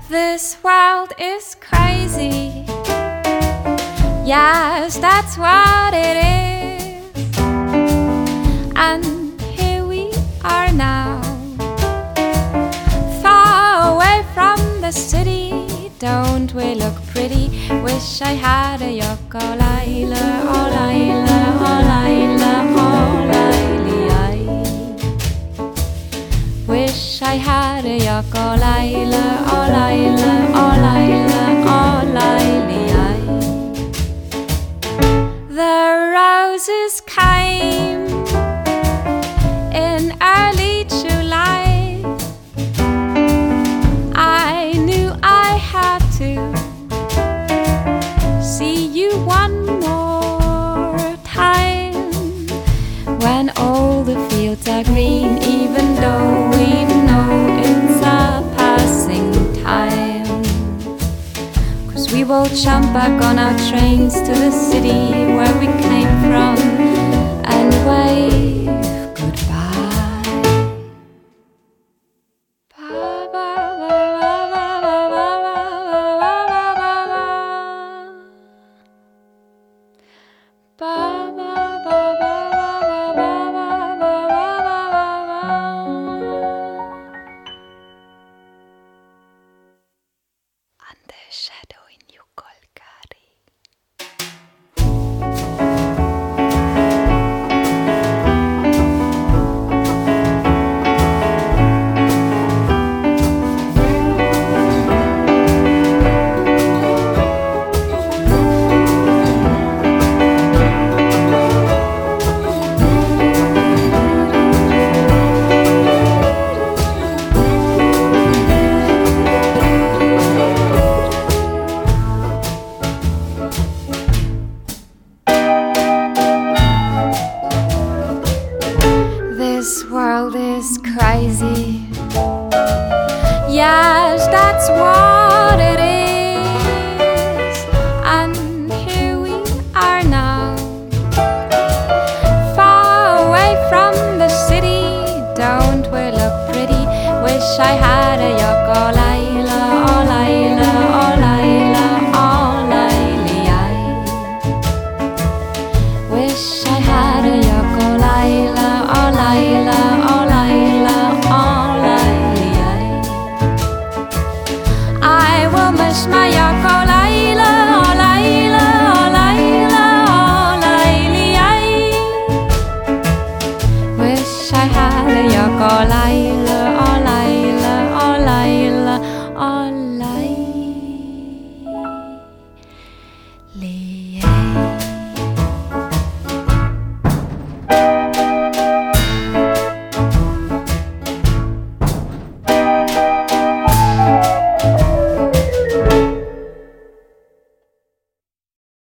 This world is crazy. Yes, that's what it is. And here we are now, far away from the city. Don't we look pretty? Wish I had a Yoko Laila, oh Laila, oh Laila, oh Laila. Wish I had a Yoko Laila, oh Laila, oh Laila, oh Laila. The roses came in early July. I knew I had to see you one more time. When all the fields are green, even though we know it's a passing time. 'Cause we will jump back on our trains to the city where we came from and wave goodbye. Ba, ba, ba, ba, ba, ba, ba, ba, ba, ba, ba, ba. Under shadow in Yukolkari. This world is crazy. Yes, that's what it is. And here we are now, far away from the city. Don't we look pretty? Wish I had a Yoko Laila, oh Laila, oh Laila, oh Laila. Wish I had a Yoko Laila, oh Laila, oh Laila, oh Laila. I will miss my